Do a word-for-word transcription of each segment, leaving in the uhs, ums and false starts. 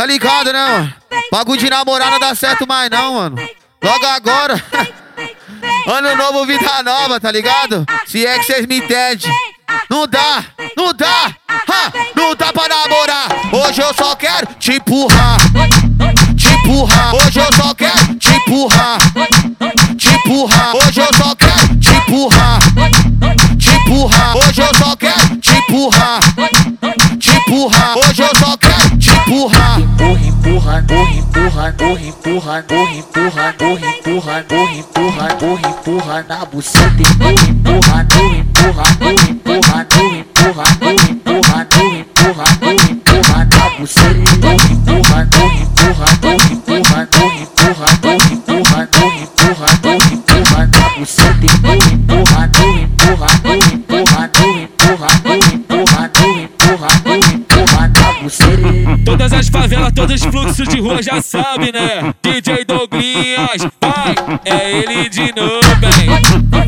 Tá ligado, né, mano? Bagulho de namorar não dá certo mais não, mano. Logo agora, ano novo, vida nova, tá ligado? Se é que cês me entendem. Não dá, não dá, ha, não dá pra namorar. Hoje eu só quero te empurrar, te empurrar. Hoje eu só quero te empurrar, te empurrar. Hoje eu só quero te empurrar, te empurrar. Hoje eu só quero te empurrar, te empurrar. Hoje eu só quero te empurrar. Empurra, empurra, empurra, empurra, empurra, empurra, empurra, empurra, empurra, empurra, empurra, empurra na buceta. Empurra, empurra, empurra, empurra, empurra, empurra, empurra, empurra, empurra, empurra na buceta. Empurra, empurra, empurra, empurra, empurra, empurra, empurra, empurra, empurra, empurra na buceta. Empurra, empurra, empurra, empurra, empurra, empurra, empurra, empurra, empurra na buceta. Todas as favelas, todos os fluxos de rua já sabe, né? D J Douglinhas, vai, é ele de novo, bem.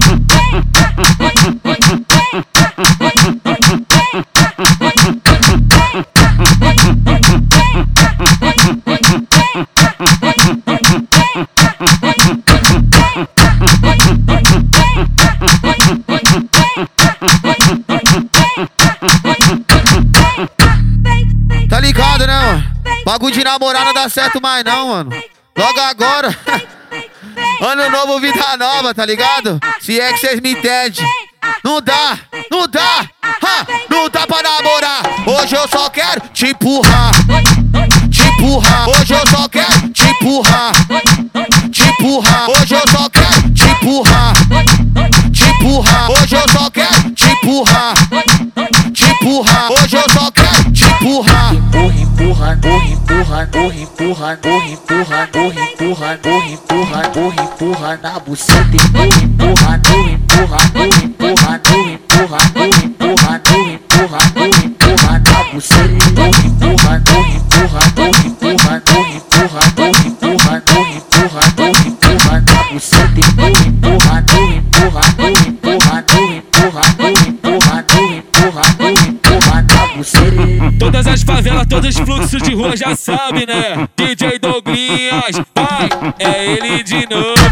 Tá ligado, né, mano? Bagulho de namorar não dá certo mais não, mano. Logo agora, ano novo, vida nova, tá ligado? Se é que cês me entendem. Não dá, não dá, ha, não dá pra namorar. Hoje eu só quero te empurrar, te empurrar. Hoje eu só quero te empurrar, te empurrar. Hoje eu só quero te empurrar, te empurrar. Hoje eu só quero te empurrar, te empurrar. Hoje eu só quero te empurrar. Empurra, empurra, empurra, empurra, empurra, empurra, empurra, empurra, empurra, empurra, empurra na buceta. Empurra, empurra, empurra, empurra, empurra, empurra, empurra, empurra na buceta. Empurra, empurra, empurra, empurra, empurra, empurra, empurra, empurra, empurra na buceta. Empurra, empurra, empurra, empurra, empurra, empurra, empurra, empurra na buceta. Todas as favelas, todos os fluxos de rua já sabe, né? D J Douglinhas, vai, é ele de novo.